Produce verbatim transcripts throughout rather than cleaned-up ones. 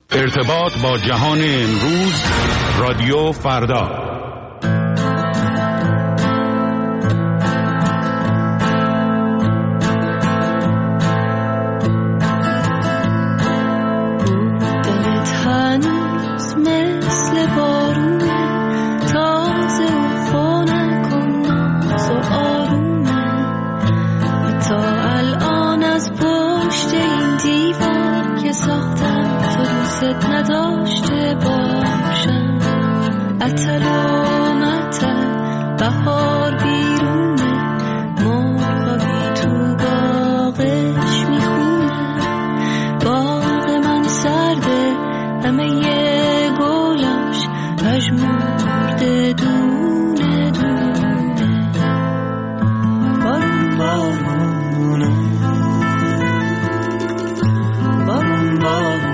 ارتباط با جهان امروز، رادیو فردا. نداشته باشم عطر و مطر بهار بیرونه مرغابی تو باغش میخونه باغ من سرده همه یه گلاش پژمرده دونه دونه بارون بارونه بارون بارونه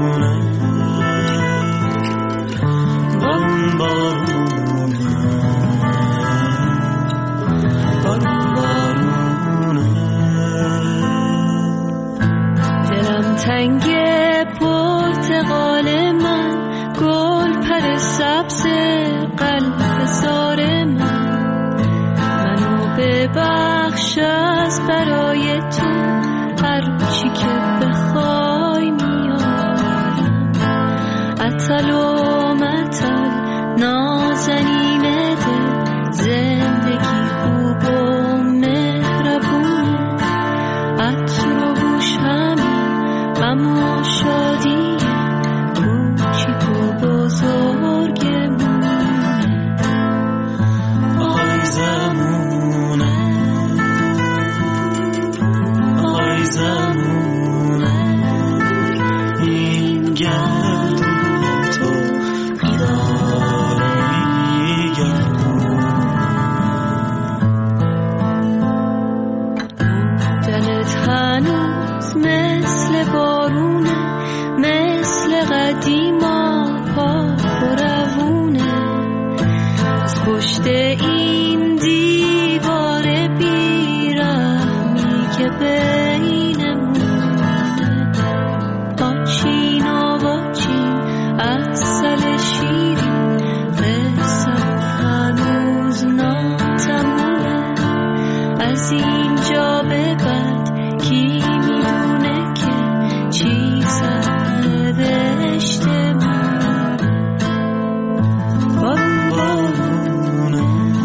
تنگ پرتقال من گل پر سبز قلب زار من منو ببخش از برای تو هر چی که بخوای میارم عطل و مطل نازنین دل زندگی خوب و مهربونه عطر و بوش همین غم و شادی کوچیک و بزرگمونه آی زمونه آی زمونه این گردون تو بیداره گردون دلت هنوز مثل بارونه مثل قدیما پاک و روونه از پشت این دیوار بیرحمی که بینمونه با چین و با چین عسل شیرین قصه هنوز ناتمومه از اینجا به بعد کی میدونه که چی سرشته مونه بارون بارونه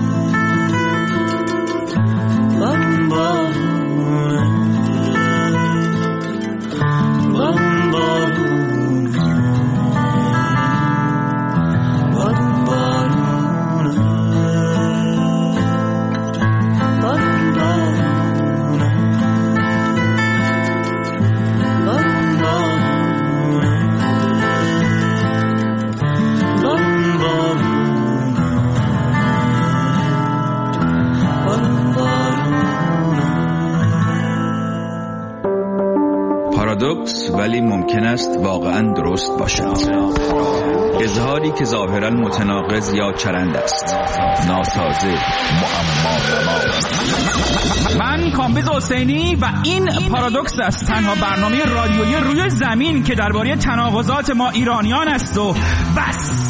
بارون بارونه بارون بارونه بارون بارونه بارون بارونه پارادوکس ولی ممکن است واقعا درست باشد. اظهاری که ظاهرا متناقض یا چرند است، ناسازه، معما. من کامبیز حسینی و این پارادوکس است، تنها برنامه رادیویی روی زمین که درباره تناقضات ما ایرانیان است و بس.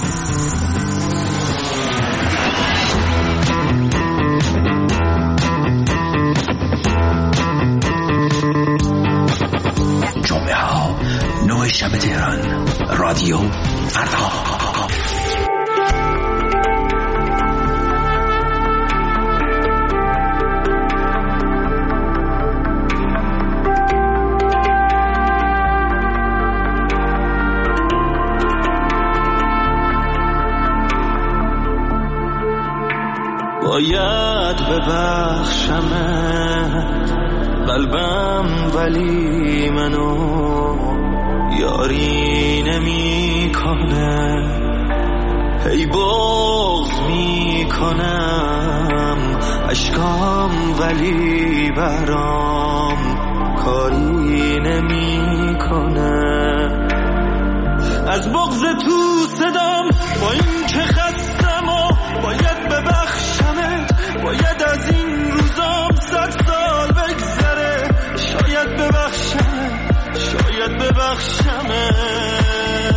جمعه ها نه شب تهران، رادیو فردا. باید ببخشمت قلبم ولی منو یاری نمی کنه، هی بغض می کنم اشکام ولی برام کاری نمی کنه. از بغض تو صدام با این که خستم و باید ببخشمت، باید از این روزام صد سال بگذره، شاید ببخشمت شاید ببخشمت.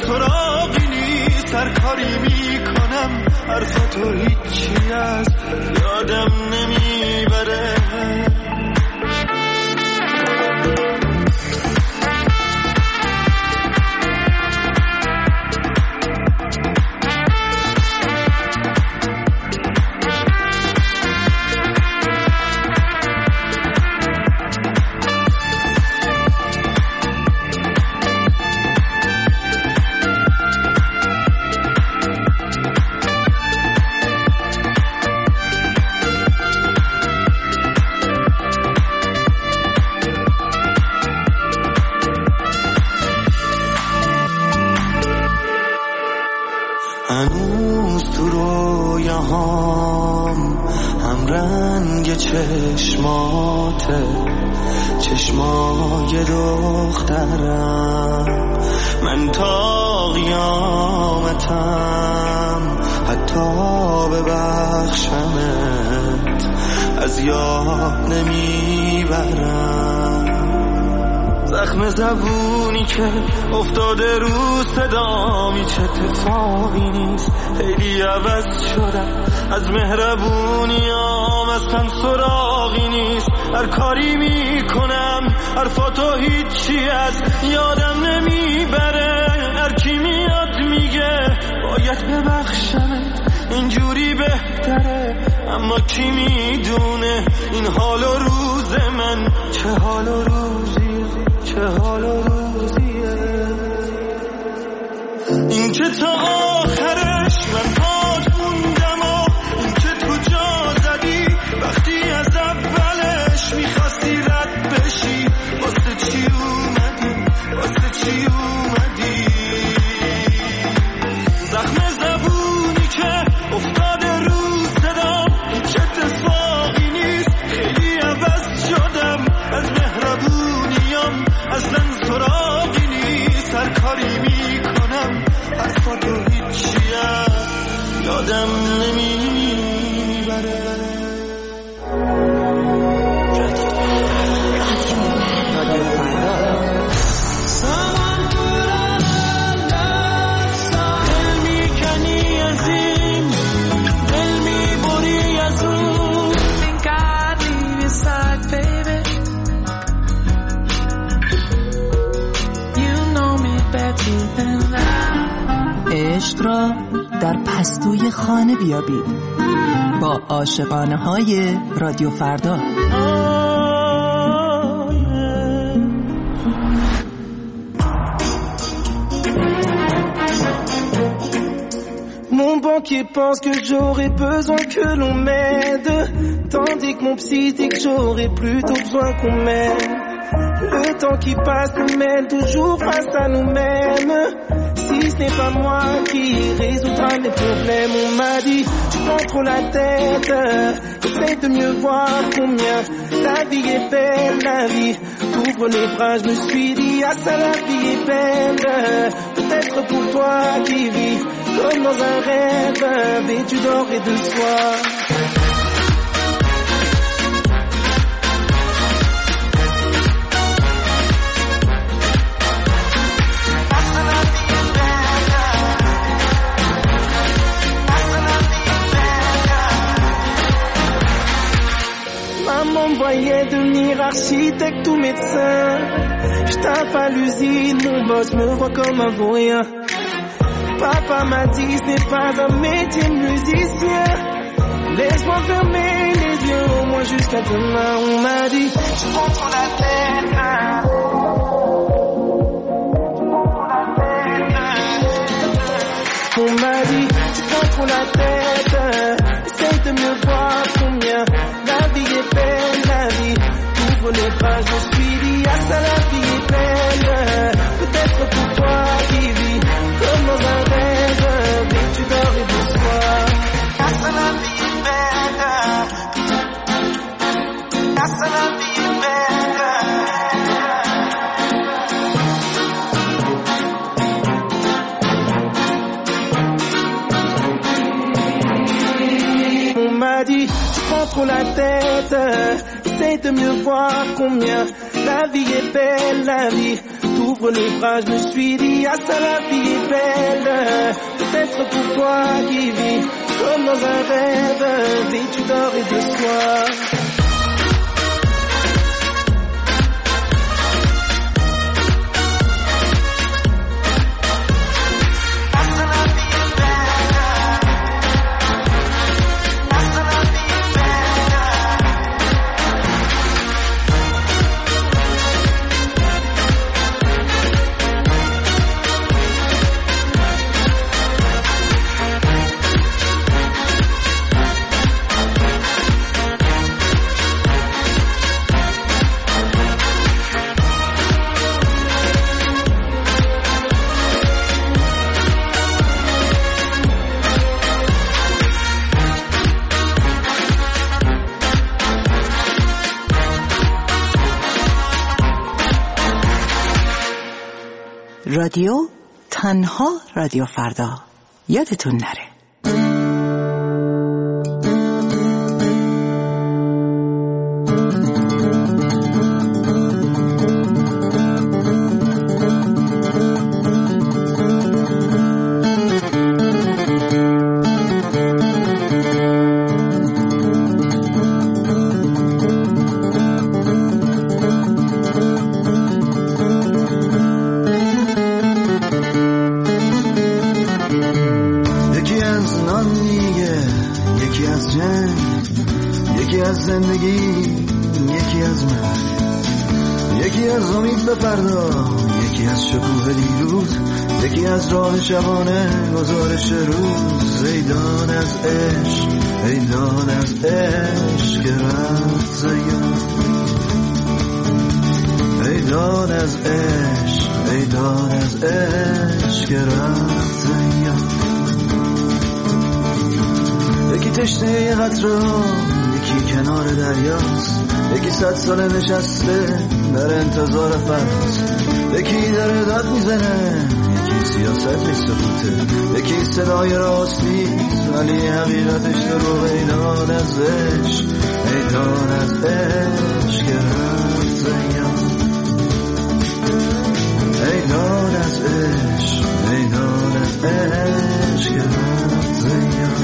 سراغی نیست، هر کاری میکنم حرفاتو هیچی از یادم نمیبره. هنوز تو رویاهام هم رنگ چشماته، چشمای دخترم، من تا قیامتم حتی ببخشمت از یاد نمیبرم. زخم زبونی که افتاده رو صدام هیچ اتفاقی نیست، خیلی عوض شدم از مهربونیام، اصلا سراغی نیست، هر کاری میکنم حرفاتو هیچی از یادم نمیبره. هر کی میاد میگه باید ببخشمت اینجوری بهتره، اما کی میدونه این حال و روز من چه حال و روزیه، چه حال و روزیه. این که تا آخرش من پات موندم و این که تو جا زدی وقتی از اولش میخواستی رد بشی، واسه چی اومدی، واسه چی اومدی. زخم زبونی که افتاده رو صدام هیچ اتفاقی نیست، خیلی عوض شدم از مهربونیام، اصلا سراغی نیست، هر کاری میکنم حرفاتو هیچی یادم نمیبره. عشق را در پستوی خانه بیابید با عاشقانه های رادیو فردا. Mon banquier pense que j'aurais besoin que l'on m'aide, tandis que mon psy dit que j'aurais plutôt besoin qu'on m'aime. Le temps qui passe nous mène toujours face à nous-mêmes. Si ce n'est pas moi qui résoudra mes problèmes, on m'a dit tu prends trop la tête, essaye de mieux voir combien la vie est belle, la vie t'ouvre les bras. Je me suis dit ah ça la vie est belle, peut-être pour toi qui vis comme dans un rêve vêtu d'or et de soie. Maman me voyait devenir architecte ou médecin. J'taffe à l'usine, mon boss me voit comme un vaurien. Papa m'a dit ce n'est pas un métier de musicien. Laisse-moi fermer les yeux au moins jusqu'à demain. On m'a dit tu prends trop la tête. On m'a dit tu prends trop la tête, essaye de mieux voir combien la vie est belle, la vie t'ouvre les bras. Je me suis dit ah ça la vie est belle, peut-être pour toi qui vis comme dans un rêve vêtu d'or et de soie. Ah ça la vie est belle, ah ça la vie est belle. On m'a dit tu prends trop la tête, essaye de mieux voir combien la vie est belle, la vie J'ouvre les bras, je me suis dit, ah ça la vie est belle. Peut-être pour toi qui vis comme dans un rêve, vêtu d'or et de soie. رادیو تنها رادیو فردا، یادتون نره. شبانه گزارش روز، ایدان از عشق، ایدان از عشق که رفت زیاد، ایدان از عشق، ایدان از عشق که رفت زیاد. یکی تشنه یه قطره ها، یکی کنار دریاست، یکی صد ساله نشسته در انتظار فراز، یکی داره داد میزنه، سیاست سکوته، یکی صدای راستی ولی حقیقتش دروغ. ایدان از عشق، ایدان از عشق که رفت زیاد، ایدان از عشق، ایدان از عشق که رفت زیاد.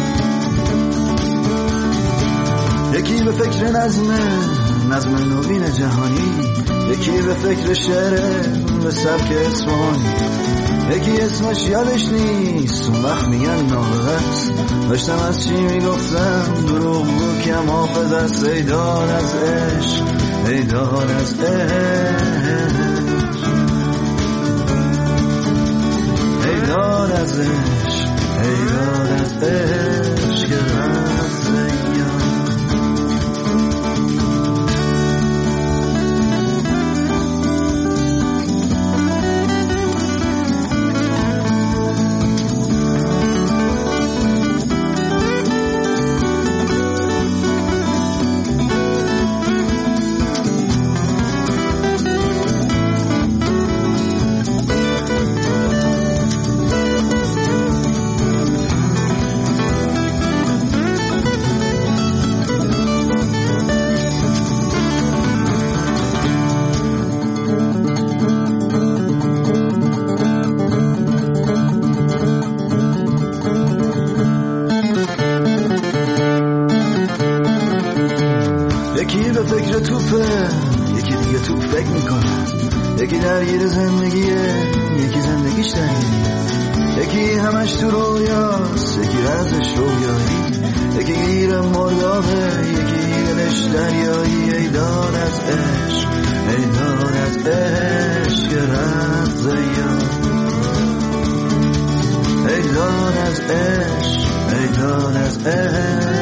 یکی به فکر نظمه، نظم نوین جهانی، یکی به فکر شعر به سبک اصفهانی، یکی اسمش یادش نیست اون وقت میگن نابغه است. داشتم از چی میگفتم دروغ بود کم حافظ است. ایدان از عشق، ایدان از عشق، ایدان از عشق، ایدان از عشق که رفت زیاد. یکی درگیر زندگیه، یکی زندگیش درگیره، یکی همش تو رویاست، یکی رزش رویایی، یکی گیر مردابه، یکی دلش دریایی. ایدان از عشق، ایدان از عشق که رفت زیاد، ایدان از عشق، ایدان از عشق